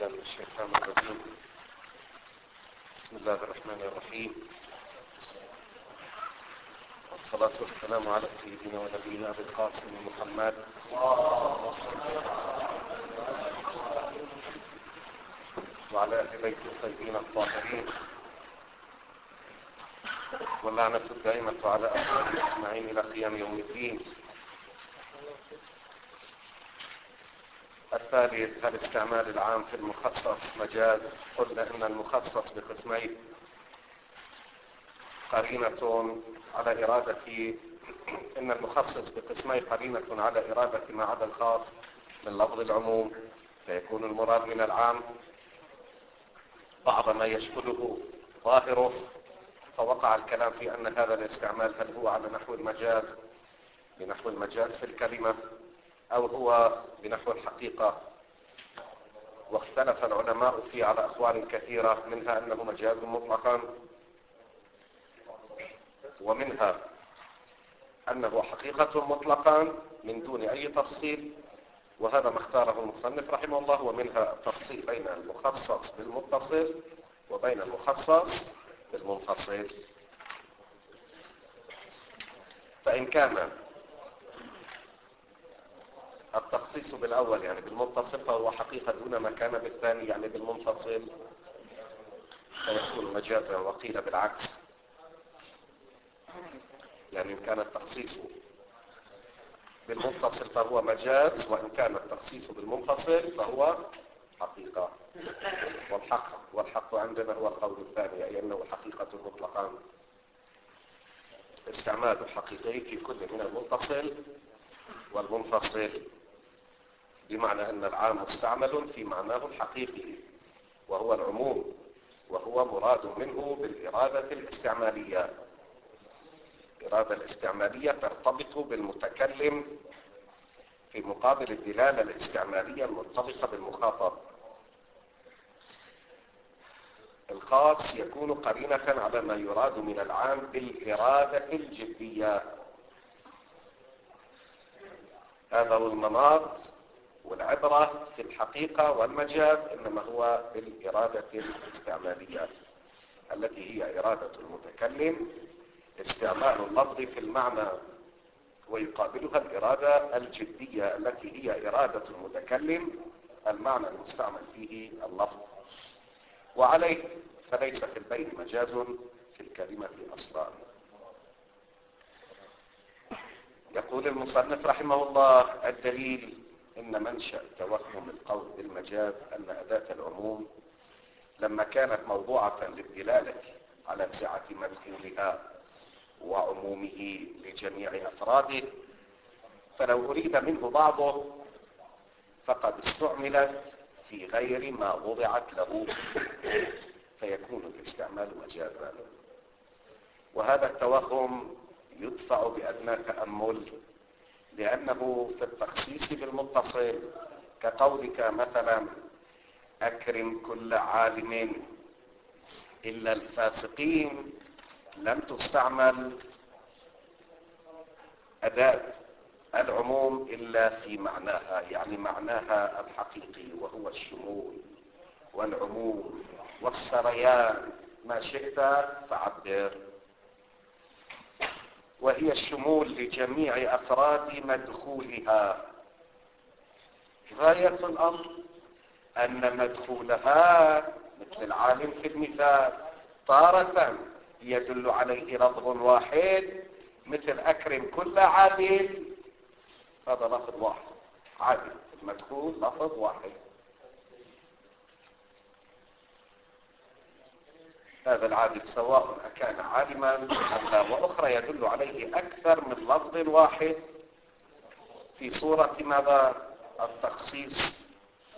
بالله من الشيطان الرجيم. بسم الله الرحمن الرحيم، والصلاة والسلام على سيدنا ونبينا أبي القاسم محمد وعلى أهل بيته الطيبين الطاهرين، واللعنة الدائمة على أعدائهم أجمعين إلى قيام يوم الدين. الثالث، الاستعمال العام في المخصص مجاز. قلنا إن المخصص بقسمين: قرينة على إرادة إن المخصص بقسمين: قرينة على إرادة ما عدا الخاص من لفظ العموم، فيكون المراد من العام بعض ما يشمله ظاهره، فوقع الكلام في أن هذا الاستعمال هل هو على نحو المجاز بنحو المجاز في الكلمة أو هو بنحو الحقيقة. واختلف العلماء فيه على أقوال كثيرة، منها أنه مجاز مطلقا، ومنها أنه حقيقة مطلقا من دون أي تفصيل، وهذا ما اختاره المصنف رحمه الله. ومنها التفصيل بين المخصص بالمتصل وبين المخصص بالمنفصل. فإن كان التخصيص بالأول يعني بالمتصل فهو حقيقة دون ما كان بالثاني يعني بالمنفصل، فيكون مجازا. وقيل بالعكس، يعني إن كان التخصيص بالمتصل فهو مجاز، وإن كان التخصيص بالمنفصل فهو حقيقة. والحق عندنا هو القول الثاني، أي أنه حقيقة مطلقا، استعمال حقيقي في كل من المتصل والمنفصل، بمعنى أن العام مستعمل في معناه الحقيقي وهو العموم، وهو مراد منه بالإرادة الاستعمالية. الإرادة الاستعمالية ترتبط بالمتكلم في مقابل الدلالة الاستعمالية المرتبطة بالمخاطب. الخاص يكون قرينة على ما يراد من العام بالإرادة الجدية. هذا هو المناط، والعبرة في الحقيقة والمجاز إنما هو بالإرادة الاستعمالية التي هي إرادة المتكلم، استعمال اللفظ في المعنى، ويقابلها الإرادة الجدية التي هي إرادة المتكلم المعنى المستعمل فيه اللفظ. وعليه فليس في البين مجاز في الكلمة أصلا. يقول المصنف رحمه الله: الدليل إن منشأ توهم القول بالمجاز أن أداة العموم لما كانت موضوعة للدلالة على سعة مدخولها وعمومه لجميع أفراده، فلو أريد منه بعضه فقد استعملت في غير ما وضعت له، فيكون الاستعمال مجازا. وهذا التوهم يدفع بأدنى تأمل، لأنه في التخصيص بالمتصل كقولك مثلا: أكرم كل عالم إلا الفاسقين، لم تستعمل أداة العموم إلا في معناها، يعني معناها الحقيقي، وهو الشمول والعموم والسريان، ما شئت فعبر، وهي الشمول لجميع أفراد مدخولها. غاية الأمر أن مدخولها مثل العالم في المثال تارة يدل عليه لفظ واحد، مثل أكرم كل عادل، هذا لفظ واحد، عادل المدخول لفظ واحد. هذا العادل سواء أكان عالما أم لا. وأخرى يدل عليه أكثر من لفظ واحد في صورة ماذا؟ التخصيص،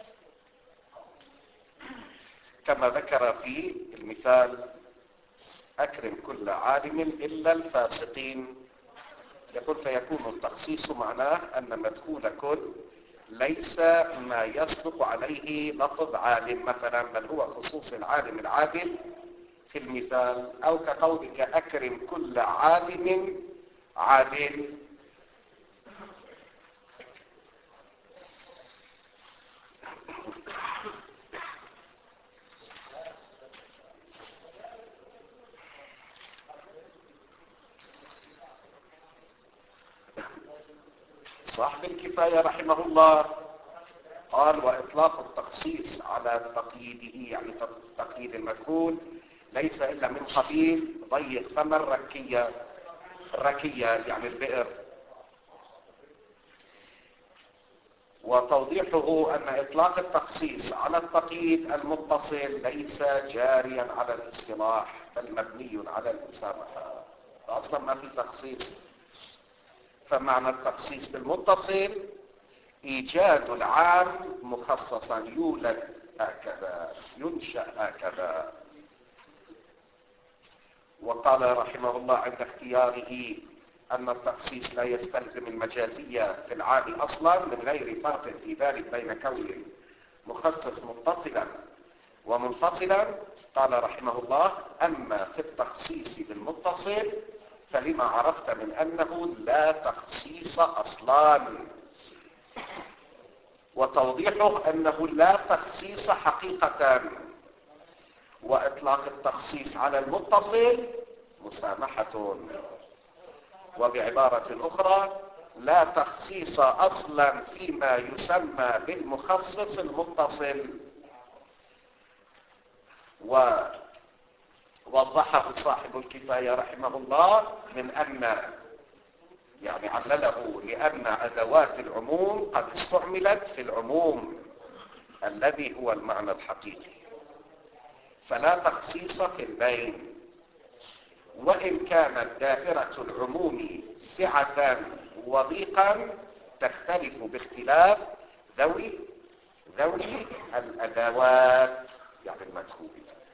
كما ذكر في المثال: أكرم كل عالم إلا الفاسقين. يقول: فيكون التخصيص معناه أن مدخول كل ليس ما يصدق عليه لفظ عالم مثلا، بل هو خصوص العالم العادل في المثال، أو كقولك: أكرم كل عالم عادل. صاحب الكفاية رحمه الله قال وإطلاق التخصيص على تقييده يعني تقييد المدخول ليس إلا من قبيل ضيق فم الركية يعني البئر. وتوضيحه أن إطلاق التخصيص على التقييد المتصل ليس جاريا على الاصطلاح بل مبني على المسامحة، فأصلا ما في تخصيص. فمعنى التخصيص بالمتصل إيجاد العام مخصصا، يولد هكذا، ينشأ هكذا. وقال رحمه الله عند اختياره أن التخصيص لا يستلزم المجازية في العام أصلا من غير فرق في ذلك بين كون مخصص متصلا ومنفصلا. قال رحمه الله أما في التخصيص بالمتصل فلما عرفت من أنه لا تخصيص أصلا، وتوضيحه أنه لا تخصيص حقيقة، وإطلاق التخصيص على المتصل مسامحة. وبعبارة أخرى لا تخصيص أصلا فيما يسمى بالمخصص المتصل. ووضحه صاحب الكفاية رحمه الله من أن يعني علله لأن أدوات العموم قد استعملت في العموم الذي هو المعنى الحقيقي، فلا تخصيص في البين، وإن كانت دائرة العموم سعة وضيقا تختلف باختلاف ذوي الأدوات يعني المدخول.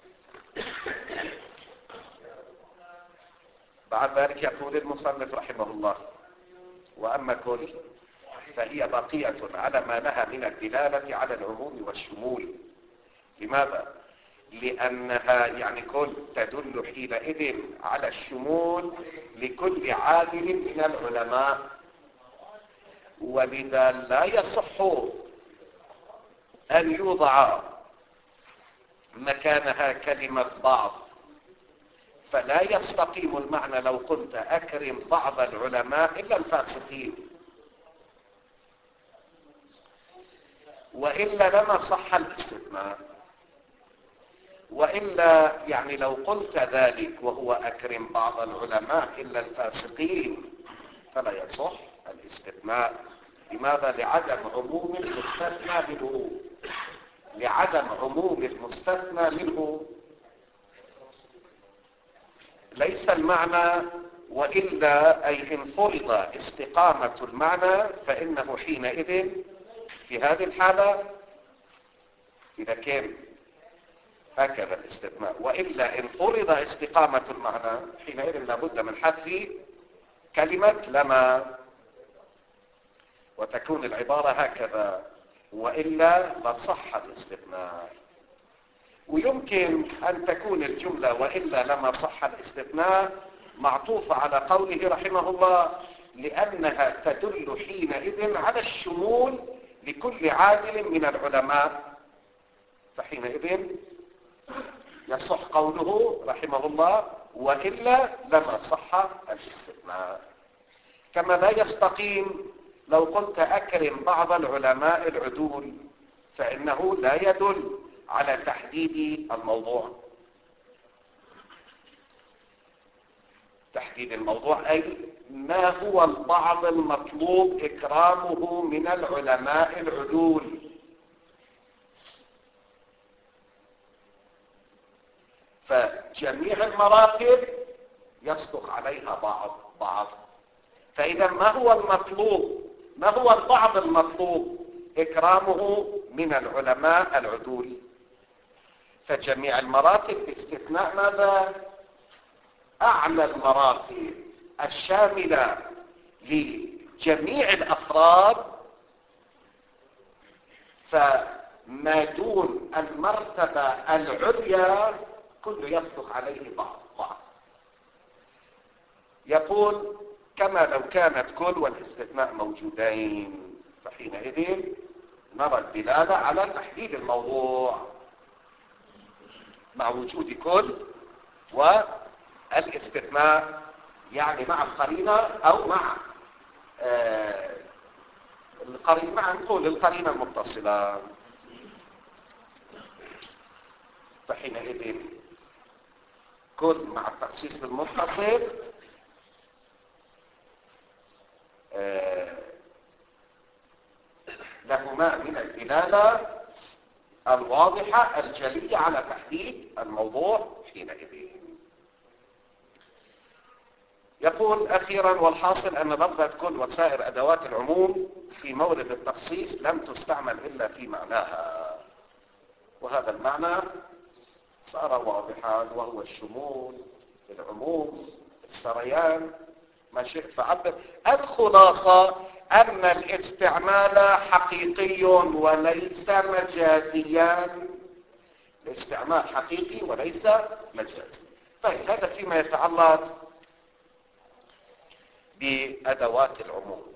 بعد ذلك يقول المصنف رحمه الله وأما كل فهي بقية على ما لها من الدلالة على العموم والشمول. لماذا؟ لأنها يعني كل تدل حينئذ على الشمول لكل عادل من العلماء، ولذا لا يصح أن يوضع مكانها كلمة بعض، فلا يستقيم المعنى لو قلت أكرم بعض العلماء إلا الفاسقين، وإلا لما صح الاستثناء. وإلا يعني لو قلت ذلك وهو أكرم بعض العلماء إلا الفاسقين فلا يصح الاستثناء. لماذا؟ لعدم عموم المستثنى منه، لعدم عموم المستثنى منه. ليس المعنى وإلا أي إن فرض استقامة المعنى فإنه حينئذ في هذه الحالة إذا كان هكذا الاستثناء، وإلا إن فرض استقامة المعنى حينئذ لابد من حذف كلمة لما، وتكون العبارة هكذا، وإلا لصح الاستثناء. ويمكن أن تكون الجملة وإلا لما صح الاستثناء معطوفة على قوله رحمه الله لأنها تدل حينئذ على الشمول لكل عادل من العلماء، فحينئذ يصح قوله رحمه الله وإلا لما صح الاستثناء. كما لا يستقيم لو قلت أكرم بعض العلماء العدول، فإنه لا يدل على تحديد الموضوع. تحديد الموضوع أي ما هو البعض المطلوب إكرامه من العلماء العدول. فجميع المراتب يصدق عليها بعض. فإذا ما هو المطلوب، ما هو البعض المطلوب إكرامه من العلماء العدول؟ فجميع المراتب باستثناء ماذا؟ أعلى المراتب الشاملة لجميع الأفراد، فما دون المرتبة العليا كله يصدق عليه بعض. يقول كما لو كانت كل والاستثناء موجودين، فحينئذ نرى الدلالة على تحديد الموضوع مع وجود كل والاستثناء، يعني مع القرينة أو مع القرينة، نقول القرينة المتصلة، فحينئذ كل مع التخصيص المتصل لهما من الدلالة الواضحة الجلية على تحديد الموضوع حينئذ. يقول أخيرا: والحاصل أن لفظة كل وسائر أدوات العموم في مورد التخصيص لم تستعمل إلا في معناها، وهذا المعنى صار واضحا، وهو الشمول، العموم، السريان، ما شئت فعبر. الخلاصة أن الاستعمال حقيقي وليس مجازيا. الاستعمال حقيقي وليس مجازي. طيب، هذا فيما يتعلق بأدوات العموم.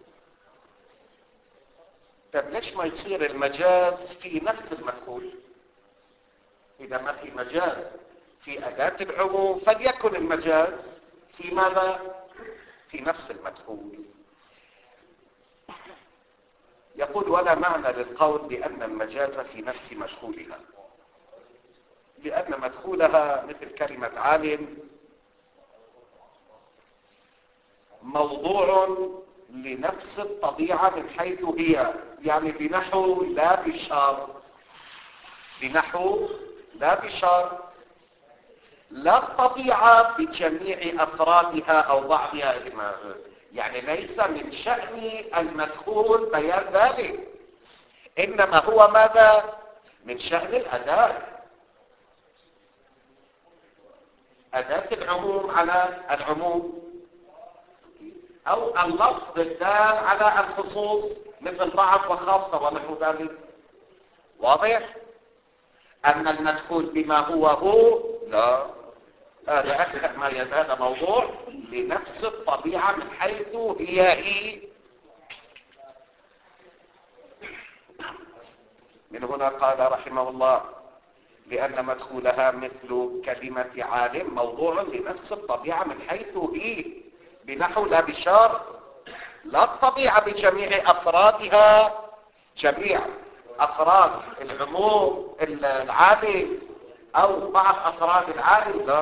طيب، ليش ما يصير المجاز في نفس المدخول؟ إذا ما في مجاز في أداة العموم فليكن المجاز في ماذا؟ في نفس المدخول. يقول: ولا معنى للقول بأن المجاز في نفس مدخولها، لأن مدخولها مثل كلمة عالم موضوع لنفس الطبيعة من حيث هي، يعني بنحو لا بشرط، بنحو لا بشرط، لا الطبيعة بجميع أفرادها أو بعضها، يعني ليس من شأن المدخول بيان ذلك، إنما هو ماذا؟ من شأن الأداة، أداة العموم على العموم، أو اللفظ الدال على الخصوص مثل بعض وخاصة ونحو ذلك. واضح؟ أما المدخول بما هو لا، هذا أكثر ما يزال موضوع لنفس الطبيعة من حيث هي. من هنا قال رحمه الله: لأن مدخولها مثل كلمة عالم موضوع لنفس الطبيعة من حيث هي، بنحو لا بشرط، لا الطبيعة بجميع أفرادها، جميع أفراد العموم العالم أو بعض أفراد العالم، لا.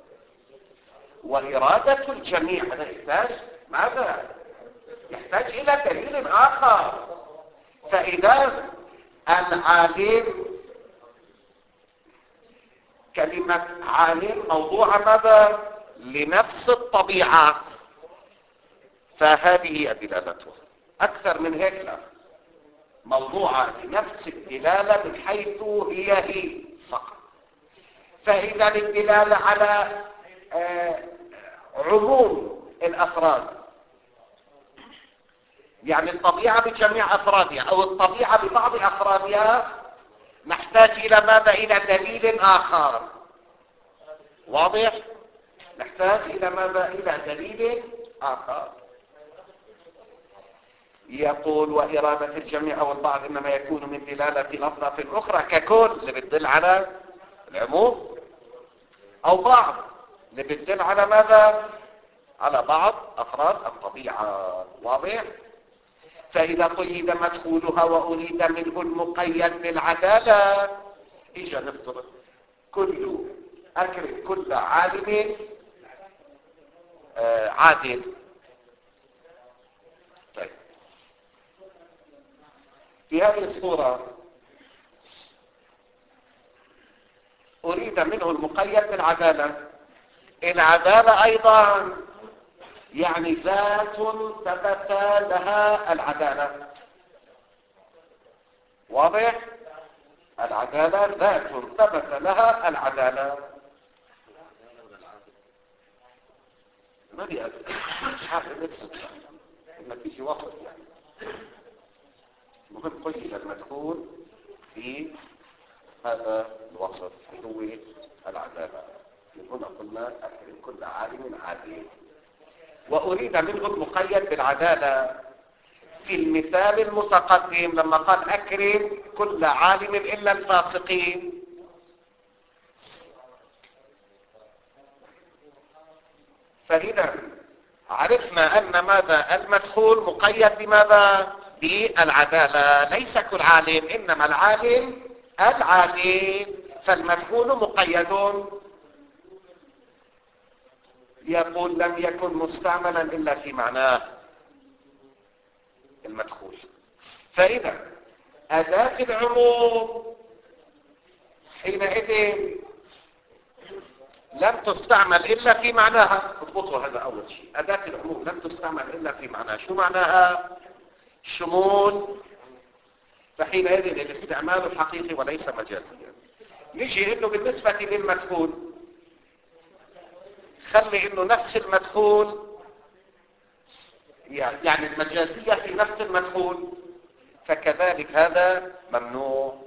وإرادة الجميع هذا يحتاج ماذا؟ يحتاج إلى دليل آخر. فإذا العالم، كلمة عالم موضوع ماذا؟ لنفس الطبيعة، فهذه دلالته. أكثر من هيك لا، موضوعة لنفس الدلالة من حيث هي فقط. فإذا الدلالة على عموم الأفراد، يعني الطبيعة بجميع أفرادها أو الطبيعة ببعض أفرادها، نحتاج إلى ماذا؟ إلى دليل آخر. واضح؟ نحتاج إلى ماذا؟ إلى دليل آخر. يقول: وإرادة الجميع أو البعض إنما يكون من دلالة لفظة أخرى ككل اللي بتدل على العموم، أو بعض اللي بتدل على ماذا؟ على بعض أفراد الطبيعة. واضح؟ فإذا قيد مدخولها وأريد منه المقيد بالعدالة، إجا نفترض أكرم كل عالم عادل. طيب، في هذه الصورة أريد منه المقيد بالعدالة. العدالة أيضا يعني ذات ثبت لها العدالة. واضح؟ العدالة ذات ثبت لها العدالة. ما دي حافظ السكة إنك تيجي وسط، يعني مهم قيد المدخول في هذا الوصف اللي هو العدالة. من هنا قلنا: أكرم كل عالم عادل. وأريد منه المقيد بالعدالة في المثال المتقدم لما قال: أكرم كل عالم إلا الفاسقين. فإذا عرفنا أن ماذا؟ المدخول مقيد بماذا؟ بالعدالة. ليس كل عالم، إنما العالم العادل، فالمدخول مقيد. يقول لم يكن مستعملا إلا في معناه المدخول. فإذا أداة العموم حينئذ لم تستعمل إلا في معناها. اضبطوا هذا أول شيء. أداة العموم لم تستعمل إلا في معناها. شو معناها؟ شمول. فحينئذ الاستعمال حقيقي وليس مجازيا. نجي إنه بالنسبة للمدخول، خلي إنه نفس المدخول، يعني المجازية في نفس المدخول، فكذلك هذا ممنوع.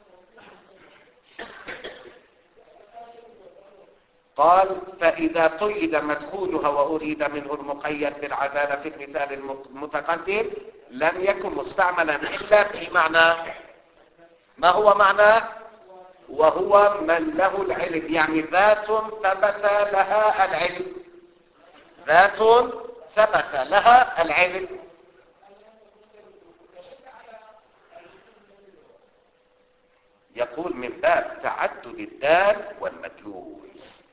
قال فإذا قيد مدخولها وأريد منه المقيد بالعدالة في المثال المتقدم لم يكن مستعملا إلا في معنى. ما هو معناه؟ وهو من له العلم، يعني ذات ثبت لها العلم، ذات ثبت لها العلم. يقول من باب تعدد الدال والمدلول.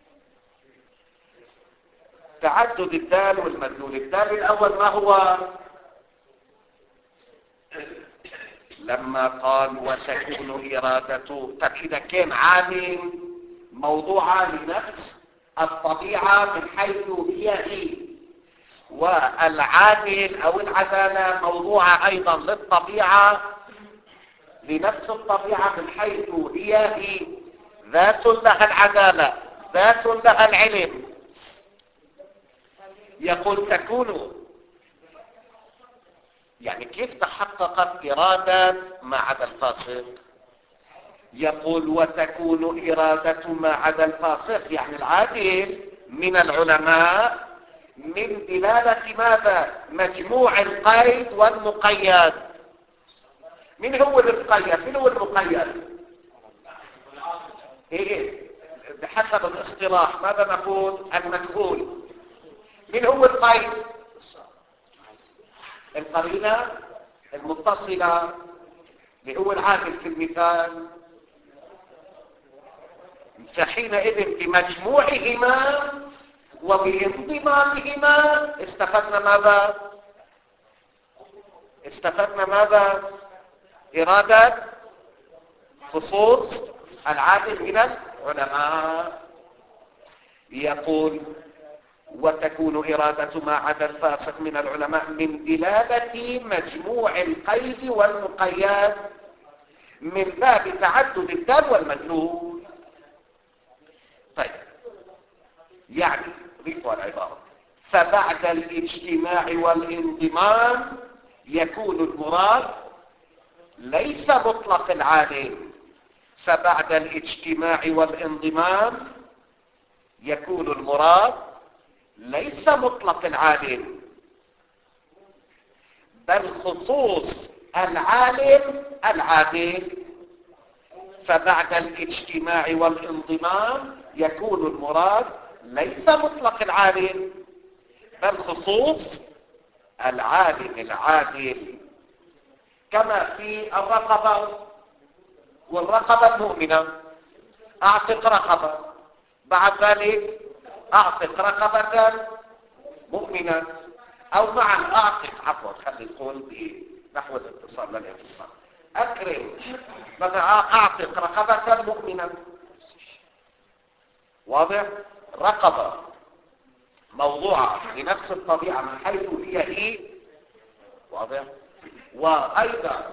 تعدد الدال والمدلول. الدال الأول ما هو؟ لما قال وتكون إرادته، طب إذا كان عامل موضوعة لنفس الطبيعة من حيث هي، والعامل أو العدالة موضوعة أيضا للطبيعة لنفس الطبيعة من حيث هي ذات لها العدالة، ذات لها العلم. يقول تكون، يعني كيف تحققت إرادة ما عدا الفاسق؟ يقول وتكون إرادة ما عدا الفاسق، يعني العادل من العلماء من دلالة ماذا؟ مجموع القيد والمقيد. من هو المقيد؟ من هو المقيد؟ ايه بحسب الاصطلاح ماذا نقول؟ المدخول. من هو القيد؟ القرينة المتصلة اللي هو العادل في المثال. فحينئذ بمجموعهما وبانضمامهما استفدنا ماذا؟ استفدنا ماذا؟ إرادة خصوص العادل من العلماء. يقول وتكون إرادة ما عدا الفاسق من العلماء من دلالة مجموع القيد والمقيد من باب تعدد الدال والمدلول. طيب يعني ضيفوا العبارة فبعد الاجتماع والانضمام يكون المراد ليس مطلق العالم. فبعد الاجتماع والانضمام يكون المراد ليس مطلق العالم بل خصوص العالم العادل. فبعد الاجتماع والانضمام يكون المراد ليس مطلق العالم بل خصوص العالم العادل، كما في الرقبة والرقبة المؤمنة. اعتق رقبة، بعد ذلك اعتق رقبة مؤمنة، او مع اعتق، عفوا خلي نقول بنحو الاتصال للانفصال. اكرم مثلا اعتق رقبة مؤمنة. واضح؟ رقبة موضوعة لنفس الطبيعة من حيث هي واضح؟ وايضا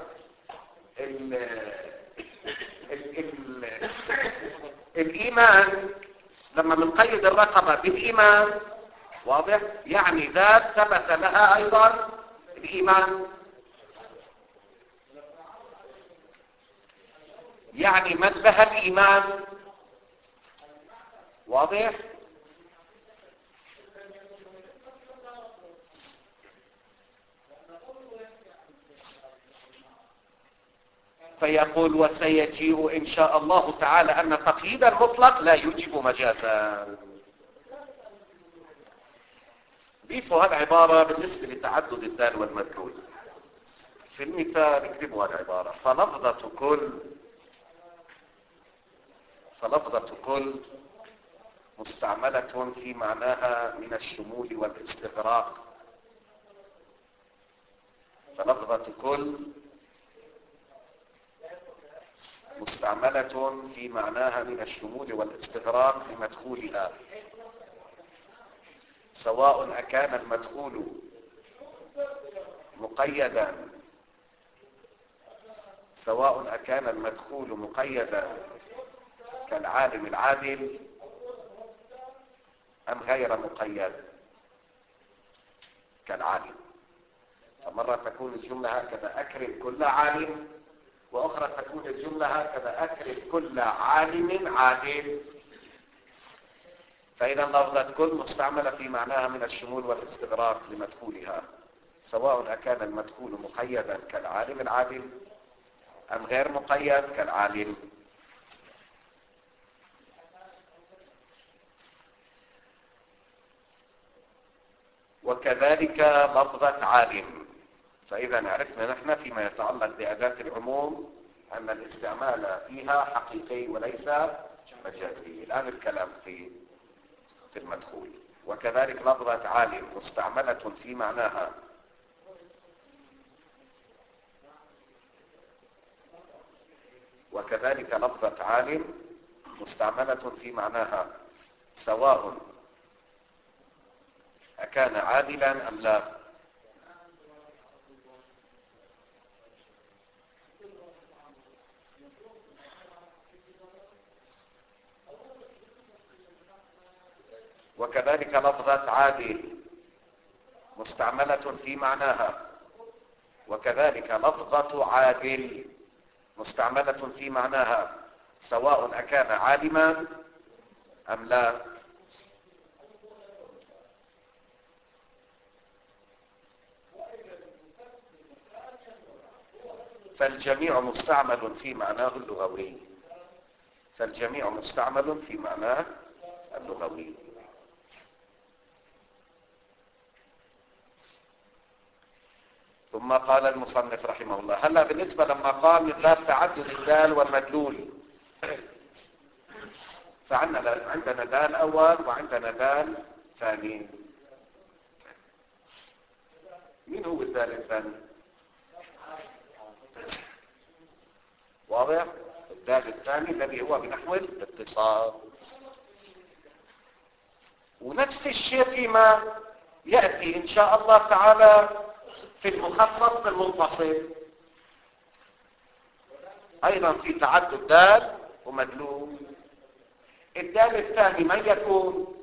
الايمان لما بنقيد الرقبة بالايمان، واضح؟ يعني ذات ثبت لها ايضا الايمان، يعني من بها الايمان. واضح؟ فيقول وسيجيء إن شاء الله تعالى أن تقييد المطلق لا يوجب مجازا. ضيفوا هذه العبارة بالنسبة لتعدد الدال والمدلول. في المثال اكتبوا العبارة: فلفظة كل مستعملة في معناها من الشمول والاستغراق. فلفظة كل مستعملة في معناها من الشمول والاستغراق لمدخولها، سواء أكان المدخول مقيدا كالعالم العادل أم غير مقيد كالعالم. فمرة تكون الجملة هكذا: أكرم كل عالم، وأخرى تكون الجملة هكذا: أكرم كل عالم عادل. فإذا لفظة كل مستعملة في معناها من الشمول والاستغراق لمدخولها، سواء أكان المدخول مقيدا كالعالم العادل أم غير مقيد كالعالم. وكذلك لفظة عالم. فإذا عرفنا نحن فيما يتعلق بأداة العموم أن الاستعمال فيها حقيقي وليس مجازي. الآن الكلام في المدخول. وكذلك لفظة عالم مستعملة في معناها سواء أكان عادلا أم لا. وكذلك لفظة عادل مستعملة في معناها، وكذلك لفظة عادل مستعملة في معناها، سواء أكان عالما أم لا. فالجميع مستعمل في معناه اللغوي. ثم قال المصنف رحمه الله: هلا بالنسبة لما قال من باب تعدد الدال والمدلول، فعندنا دال أول وعندنا دال ثاني. مين هو الدال الثاني؟ واضح؟ الدال الثاني الذي هو بنحو الاتصال. ونفس الشيء فيما يأتي إن شاء الله تعالى في المخصص بالمنفصل، أيضا في تعدد دال ومدلول. الدال الثاني من يكون؟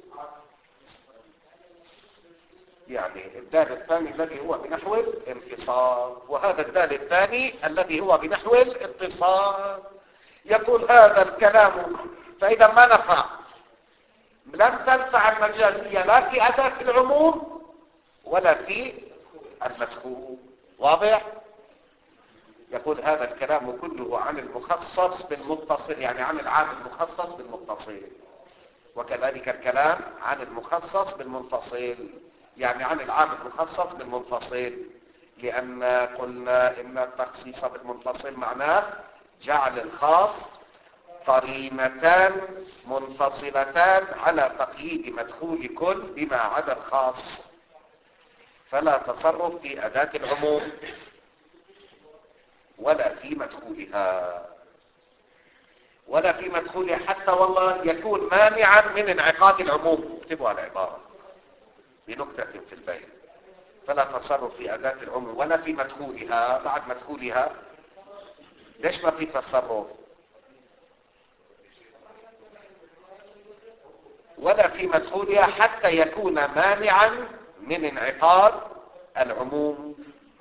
يعني الدال الثاني الذي هو بنحو الانفصال، وهذا الدال الثاني الذي هو بنحو الاتصال. يقول هذا الكلام فإذا ما نفع، لم تنفع المجازية لا في أداة العموم ولا في المدخول. واضح؟ يقول هذا الكلام كله عن المخصص بالمتصل، يعني عن العام المخصص بالمتصل. وكذلك الكلام عن المخصص بالمنفصل، يعني عن العام المخصص بالمنفصل. لأن قلنا إن التخصيص بالمنفصل معناه جعل الخاص قرينتان منفصلتان على تقييد مدخول كل بما عدا الخاص. فلا تصرف في أداة العموم ولا في مدخولها، حتى والله يكون مانعا من انعقاد العموم. اكتبوا على العبارة بنكتة في البيت: فلا تصرف في أداة العموم ولا في مدخولها. بعد مدخولها ليش ما في تصرف؟ ولا في مدخولها حتى يكون مانعا من انعقاد العموم.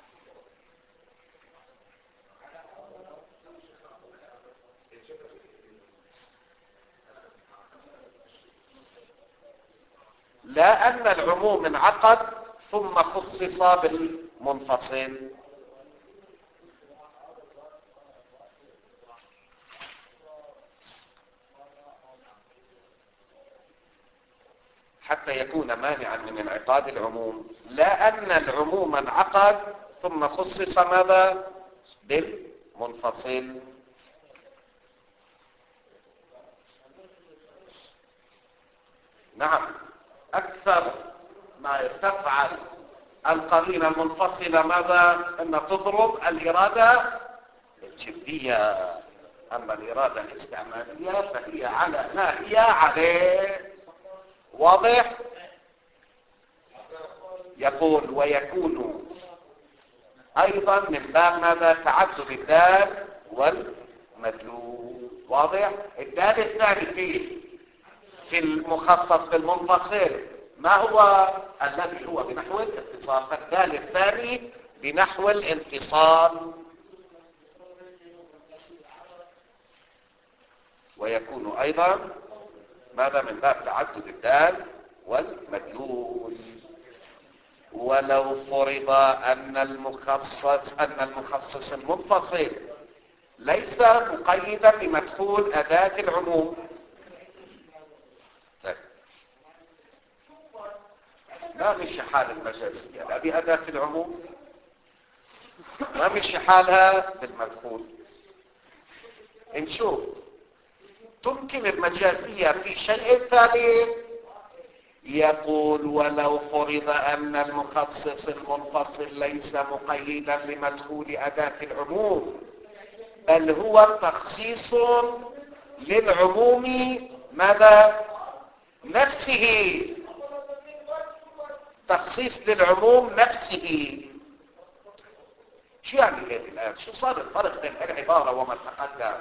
لا أن العموم انعقد ثم خصص بالمنفصل. حتى يكون مانعا من انعقاد العموم. لا أن العموم انعقد ثم خصص ماذا؟ بالمنفصل. نعم، أكثر ما تفعل القرينة المنفصلة ماذا؟ أن تضرب الإرادة الجدية، أما الإرادة الاستعمالية فهي على ما هي عليه. واضح؟ يقول ويكون أيضا من باب ماذا؟ تعدد الدال والمدلول. واضح؟ الدال الثاني في المخصص بالمنفصل ما هو؟ الذي هو بنحو الاتصال، فالدال الثاني بنحو الانفصال. ويكون أيضا ماذا؟ من باب تعدد الدال والمدلول. ولو فرض أن المخصص المنفصل ليس مقيدا بمدخول أداة العموم. طيب. ما مشي حال المجازية لا بأداة العموم، ما مشي حالها بالمدخول. نشوف تمكن المجازية في شيء ثالث. يقول ولو فرض أن المخصص المنفصل ليس مقيدا بمدخول أداة العموم، بل هو تخصيص للعموم ماذا؟ نفسه. تخصيص للعموم نفسه. شو يعني هذه الآن؟ شو صار الفرق بين العبارة وما تقدم؟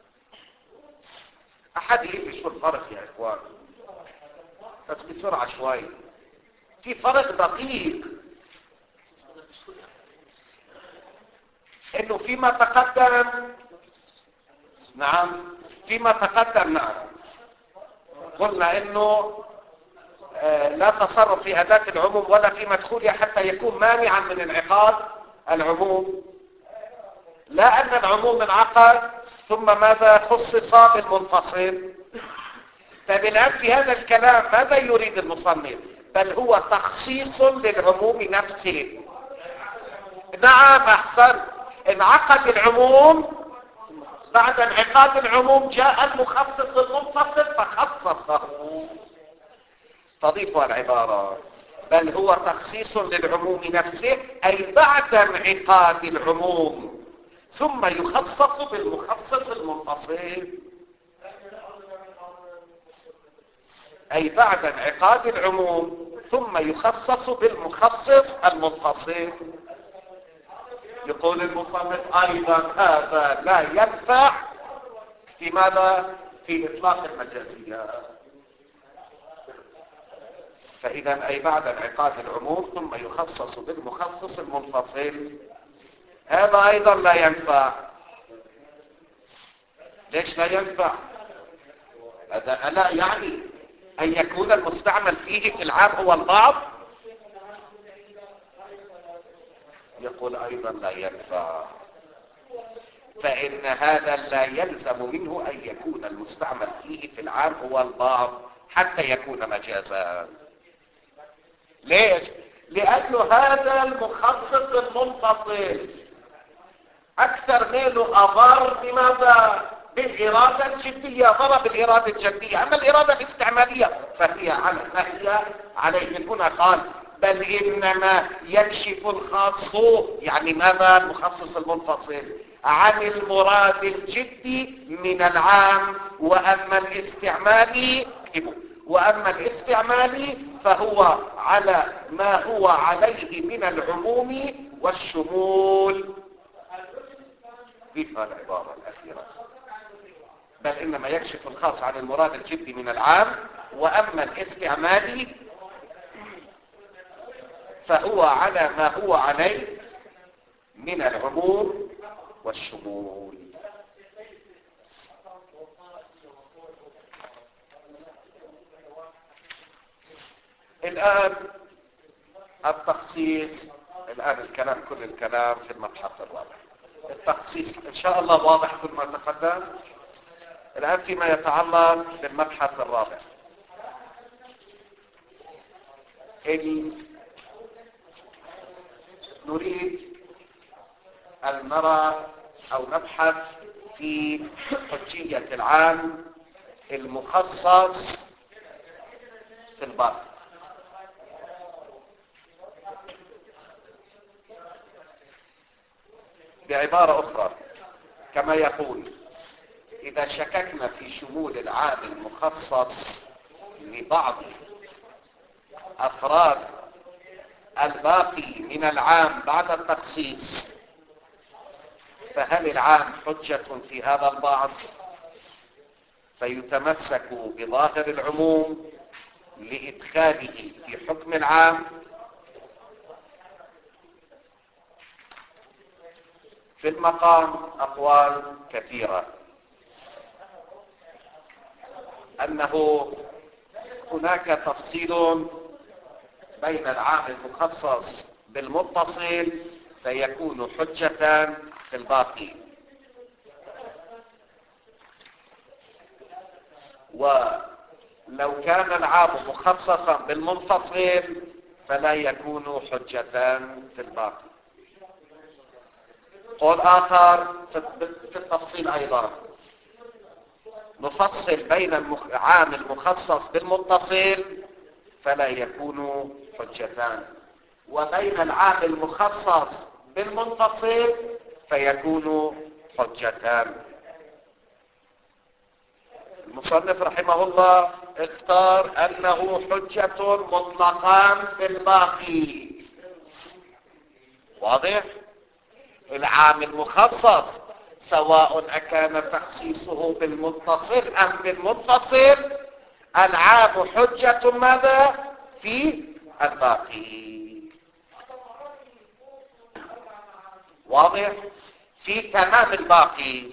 أحد يقول لي شو الفرق يا إخوان؟ بس بسرعة شوي. في فرق دقيق، إنه فيما تقدم فيما تقدم قلنا إنه لا تصرف في أداة العموم ولا في مدخولها حتى يكون مانعا من انعقاد العموم. لا أن العموم انعقد ثم ماذا؟ خصص بالمنفصل. فبالآن في هذا الكلام ماذا يريد المصنف؟ بل هو تخصيص للعموم نفسه. نعم، أحسن. انعقد العموم، بعد انعقاد العموم جاء المخصص المنفصل فخصصه. تضيفها العبارة بل هو تخصيص للعموم نفسه، أي بعد انعقاد العموم ثم يخصص بالمخصص المنفصل. أي بعد انعقاد العموم ثم يخصص بالمخصص المنفصل. يقول المصنف أيضا هذا لا ينفع في ماذا؟ في إطلاق المجازية. فإذا أي بعد انعقاد العموم ثم يخصص بالمخصص المنفصل، هذا أيضا لا ينفع. ليش لا ينفع؟ هذا ألا يعني أن يكون المستعمل فيه في العام هو البعض؟ يقول أيضا لا ينفع، فإن هذا لا يلزم منه أن يكون المستعمل فيه في العام هو البعض حتى يكون مجازا. ليش؟ لأنه هذا المخصص المنفصل أكثر منه أضر بماذا؟ بالإرادة الجدية. ضرب الإرادة الجدية. أما الإرادة الاستعمالية فهي على ما هي عليه. من هنا قال بل إنما يكشف الخاص، يعني ماذا؟ المخصص المنفصل عن المراد الجدي من العام. وأما الاستعمالي فهو على ما هو عليه من العموم والشمول. كيف العبارة الأخيرة؟ بل إنما يكشف الخاص عن المراد الجدي من العام، وأما الاستعمالي فهو على ما هو عليه من العموم والشمول. الآن التخصيص. الآن الكلام، كل الكلام في المبحث الرابع. التخصيص إن شاء الله واضح كل ما تقدم. الآن فيما يتعلق بالمبحث الرابع، نريد أن نرى أو نبحث في حجية العام المخصص في الباقي. بعبارة أخرى كما يقول: إذا شككنا في شمول العام المخصص لبعض أفراد الباقي من العام بعد التخصيص، فهل العام حجة في هذا البعض؟ فيتمسك بظاهر العموم لإدخاله في حكم العام. في المقام أقوال كثيرة، أنه هناك تفصيل بين العام المخصص بالمتصل فيكون حجة في الباقي، ولو كان العام مخصصا بالمنفصل فلا يكون حجة في الباقي. قول آخر في التفصيل أيضا: نفصل بين العام المخصص بالمتصل فلا يكون حجتان، وبين العام المخصص بالمنفصل فيكون حجتان. المصنف رحمه الله اختار أنه حجة مطلقان في الباقي. واضح؟ العام المخصص سواء أكان تخصيصه بالمتصل أم بالمنفصل، العام حجة ماذا؟ في الباقي. واضح؟ في تمام الباقي.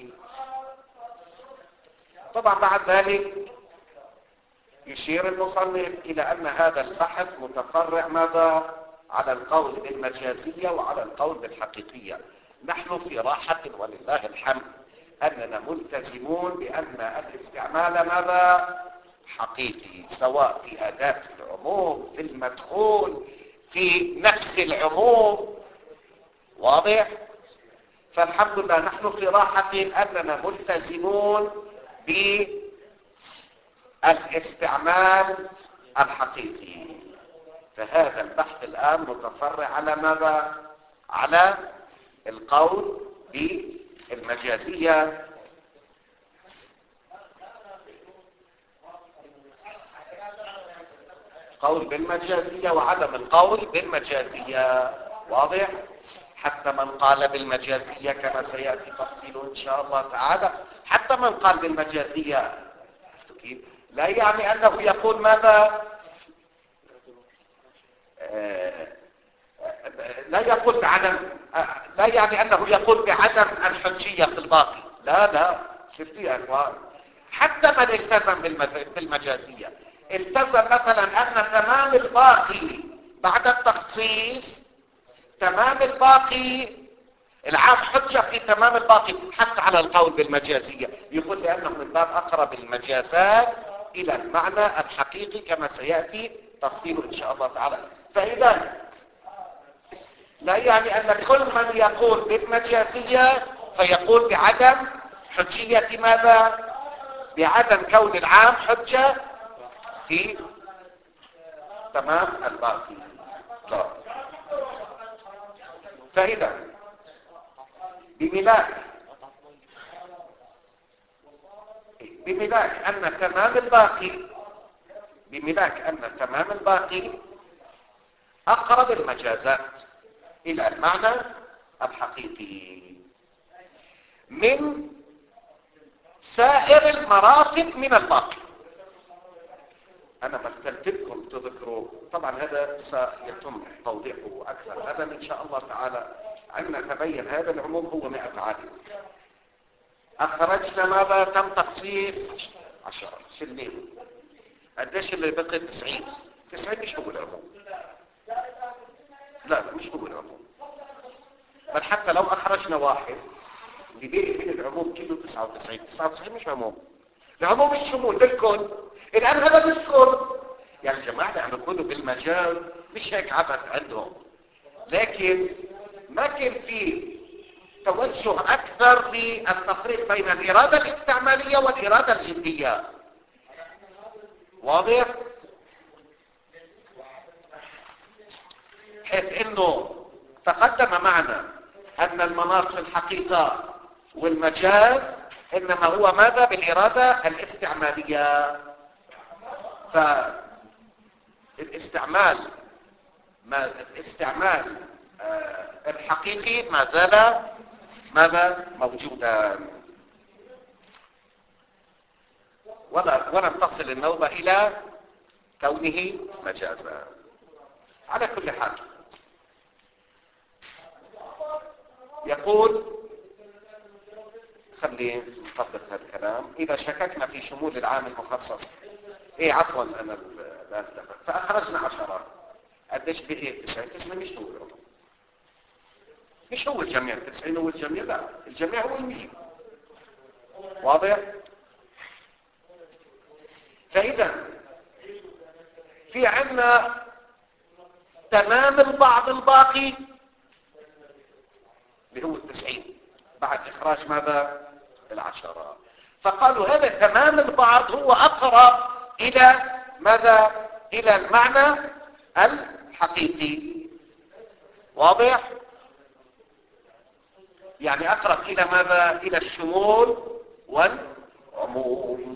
طبعا بعد ذلك يشير المصنف إلى أن هذا البحث متفرع ماذا؟ على القول بالمجازية وعلى القول بالحقيقية. نحن في راحة ولله الحمد أننا ملتزمون بأن الاستعمال ماذا؟ حقيقي، سواء في أداة العموم، في المدخول، في نفس العموم. واضح؟ فالحمد لله نحن في راحة أننا ملتزمون بالاستعمال الحقيقي. فهذا البحث الآن متفرع على ماذا؟ على القول بالمجازية قول بالمجازية وعدم القول بالمجازية. واضح؟ حتى من قال بالمجازية كما سيأتي تفصيله إن شاء الله تعالى، حتى من قال بالمجازية لا يعني أنه يقول ماذا؟ لا يقول بعدم، لا يعني أنه يقول بعدم الحجية في الباقي. لا شفتي يا أخوان، حتى من التزم بالمجازية التزم مثلا أن تمام الباقي بعد التخصيص، تمام الباقي العام حجة في تمام الباقي حتى على القول بالمجازية، يقول لأنه من باب أقرب المجازات إلى المعنى الحقيقي كما سيأتي تفصيله إن شاء الله تعالى. فإذا لا يعني أن كل من يقول بالمجازية فيقول بعدم حجية ماذا؟ بعدم كون العام حجة في تمام الباقي. لا. فإذا بملاك أن تمام الباقي أقرب المجازات إلى المعنى الحقيقي من سائر المراتب من الباقي. أنا مثلت لكم تذكروا، طبعا هذا سيتم توضيحه أكثر غدا إن شاء الله تعالى، أن تبين هذا العموم هو 100 عالم. أخرجنا ماذا؟ تم تخصيص 10%. قديش اللي بقي؟ 90 مش هو العموم. لا مش هو العموم، بل حتى لو أخرجنا واحد اللي بيقي من العموم كله 99 مش عموم. العموم الشمول بالكل. الآن هذا بالكل يا جماعة يعني كله بالمجال، مش هيك عبث عندهم. لكن ما كان فيه توجه أكثر للتفريق بين الإرادة الاستعمالية والإرادة الجدية. واضح؟ حيث انه تقدم معنا ان المناط في الحقيقة والمجاز انما هو ماذا؟ بالإرادة الاستعمالية. فالاستعمال الاستعمال الحقيقي ما زال ماذا؟ موجودا، ولم تصل النوبة الى كونه مجازا. على كل حال يقول، خلينا نطبق هذا الكلام. اذا شككنا في شمول العام المخصص، عفوا انا لا فاخرجنا عشرات، قديش بقي 90 مش هو الجميع 90 هو الجميع، لا الجميع هو 100. واضح؟ فاذا في عندنا تمام البعض الباقي اللي هو 90 بعد اخراج ماذا؟ العشرة. فقالوا هذا تمام البعض هو اقرب الى ماذا؟ الى المعنى الحقيقي. واضح؟ يعني اقرب الى ماذا؟ الى الشمول والعموم.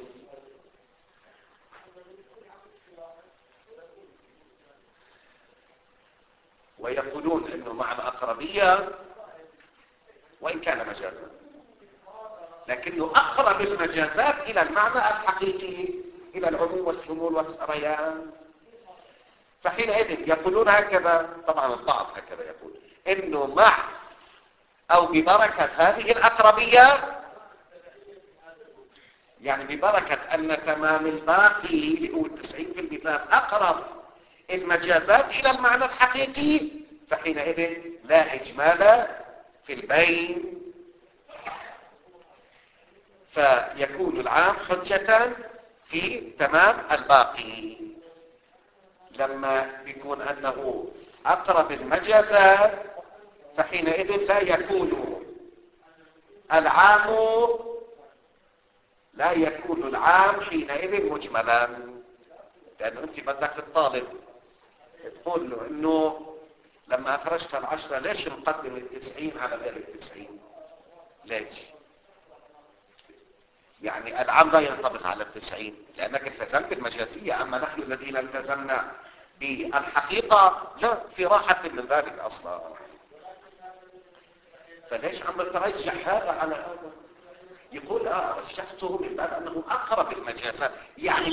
ويقولون انه معنى اقربية وان كان مجازا، لكنه اقرب المجازات الى المعنى الحقيقي، الى العموم والشمول والسريان. فحينئذ يقولون هكذا، طبعا البعض هكذا يقول، انه مع او ببركة هذه الاقربية، يعني ببركة ان تمام الباقي اللي هو 90 في المثال اقرب المجازات الى المعنى الحقيقي، فحينئذ لا اجمال في البين، فيكون العام حجة في تمام الباقي. لما يكون انه اقرب المجازات فحينئذ لا يكون العام حينئذ مجملا. لانه انت بدك الطالب تقول له انه لما اخرجت العشرة ليش نقدم 90 على غير 90؟ ليش؟ يعني العام لا ينطبق على 90 لانك التزمت بالمجازية، اما نحن الذين التزمنا بالحقيقة لا، في راحة من ذلك اصلا. فليش عم ترجح هذا على هذا؟ يقول رجحته من باب انه اقرب المجازات، يعني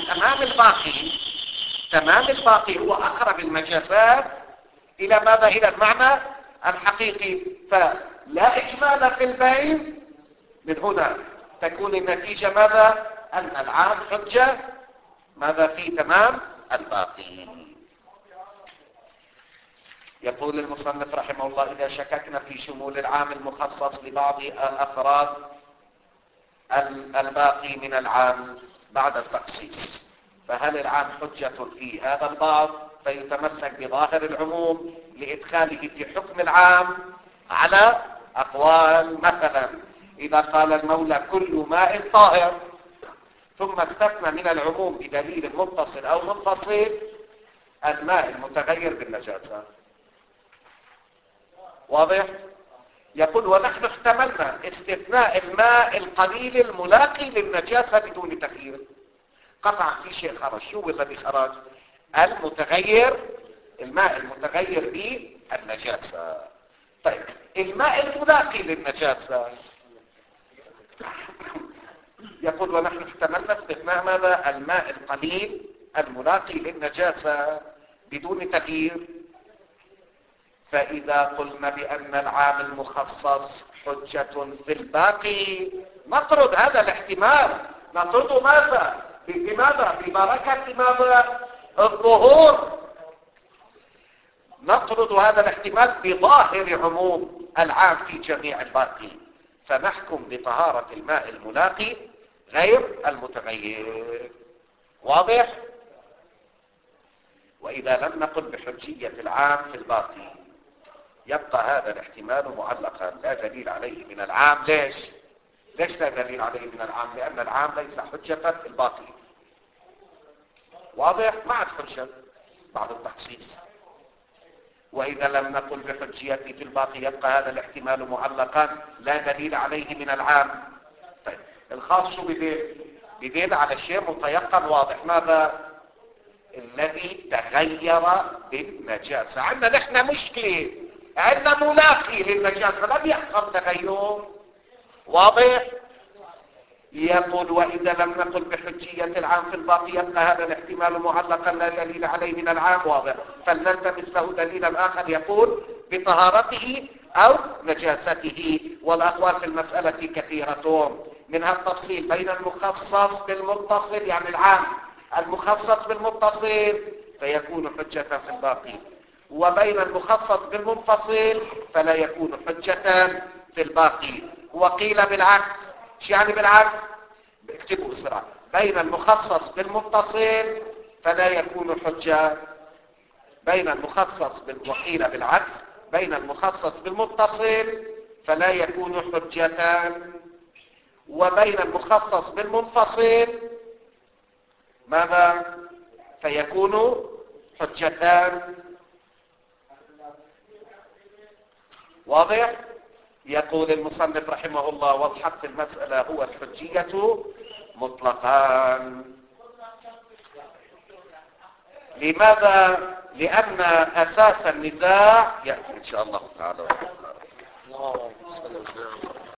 تمام الباقي هو اقرب المجازات الى ماذا؟ الى المعنى الحقيقي، فلا اجمال في البين. من هنا تكون النتيجة ماذا؟ ان العام حجة ماذا؟ في تمام الباقي. يقول المصنف رحمه الله: اذا شككنا في شمول العام المخصص لبعض افراد الباقي من العام بعد التخصيص، فهل العام حجة في هذا البعض فيتمسك بظاهر العموم لإدخاله في حكم العام على أقوال؟ مثلا إذا قال المولى كل ماء طاهر ثم استثنى من العموم بدليل متصل أو منفصل الماء المتغير بالنجاسة. واضح؟ يقول: ونحن احتملنا استثناء الماء القليل الملاقي للنجاسة بدون تغيير. قطعا في شيء خرج. شو الذي خرج؟ الماء المتغير بالنجاسة. طيب الماء الملاقي للنجاسة، يقول: ونحن احتملنا استثناء ماذا؟ الماء القليل الملاقي للنجاسة بدون تغيير. فإذا قلنا بأن العام المخصص حجة في الباقي نطرد هذا الاحتمال. نطرده ماذا؟ بماذا؟ ببركة ماذا؟ الظهور. نطرد هذا الاحتمال بظاهر عموم العام في جميع الباقي، فنحكم بطهارة الماء الملاقي غير المتغير. واضح؟ وإذا لم نقل بحجية العام في الباقي يبقى هذا الاحتمال معلقا لا دليل عليه من العام. ليش لا دليل عليه من العام؟ لأن العام ليس حجة في الباقي. واضح؟ ما عاد حجة بعد التخصيص. وإذا لم نقل بحجيته في الباقي يبقى هذا الاحتمال معلقا لا دليل عليه من العام. طيب الخاص شو بدين على شيء متيقن واضح. ماذا؟ الذي تغير بالنجاسة. عندنا نحن مشكلة، عندنا ملاقي للنجاسة لم يحصل تغير. واضح؟ يقول وإذا لم نقل بحجية العام في الباقي يبقى هذا الاحتمال معلقا لا دليل عليه من العام. واضح؟ فلنلتمس له دليلا آخر يقول بطهارته أو نجاسته. والأقوال في المسألة كثيرة، منها التفصيل بين المخصص بالمتصل، يعني العام المخصص بالمتصل فيكون حجة في الباقي، وبين المخصص بالمنفصل فلا يكون حجة في الباقي. وقيل بالعكس. شو يعني بالعكس؟ اكتبوا بسرعة. بين المخصص بالمتصل فلا يكون حجة. بين المخصص وقيل بالعكس بين المخصص بالمتصل فلا يكون حجة، وبين المخصص بالمنفصل ماذا؟ فيكون حجتان. واضح؟ يقول المصنف رحمه الله والحق في المسألة هو الحجية مطلقان. لماذا؟ لأن أساس النزاع يأتي إن شاء الله تعالى.